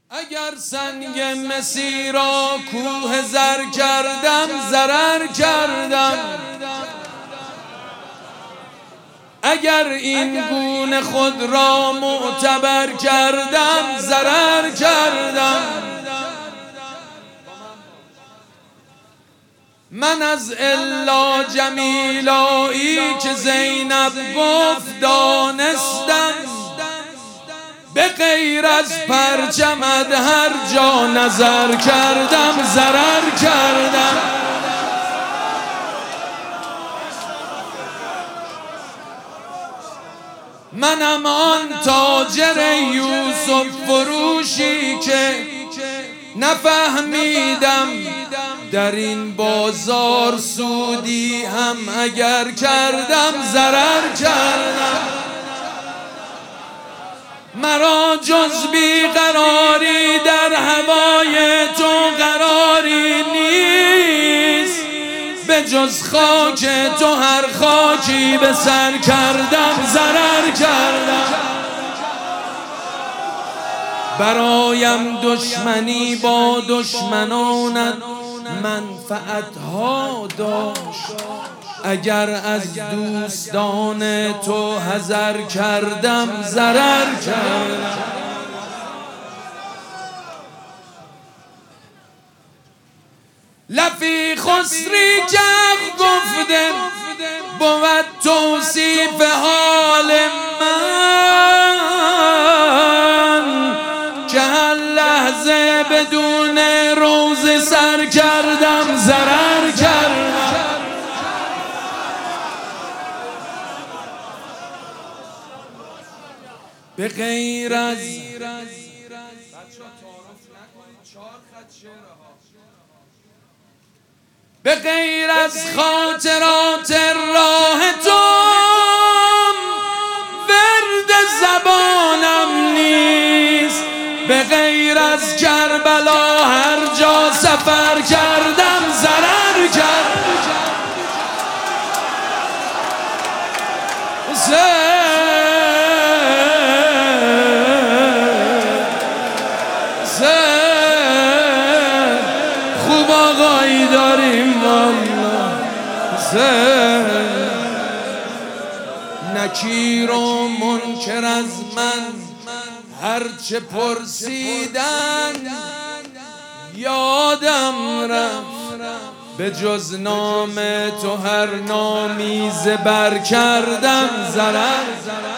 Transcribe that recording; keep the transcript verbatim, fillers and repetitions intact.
اگر سنگ مسی را کوه زر کردم ضرر کردم، اگر این گونه خود را معتبر کردم ضرر کردم. من از الا جمیلایی که زینب گفت دانستم، به غیر از پرچمت هر جا نظر کردم ضرر کردم. منم آن تاجر یوسف فروشی که نفهمیدم در این بازار سودی هم اگر کردم ضرر کردم. مرا جز بیقراری در هوای تو قراری نیست، به جز خاک تو هر خاکی به سر کردم ضرر کردم. برایم دشمنی با دشمنانت منفعتها داشت، اگر از دوستان تو حذر کردم ضرر کردم. لفی خسری که گفته بود توصیف حال من، که هر لحظه بدون روز سر کردم ضرر کردم. به غیر از به غیر از خاطرات راه تو ورد زبانم نیست، به غیر از کربلا هر جا سفر کردم ضرر کردم. خوب آقایی داریم والله، نکیر و منکر از من هرچه پرسیدن یادم رفت، به جز نام تو هر نامی زبر کردم ضرر.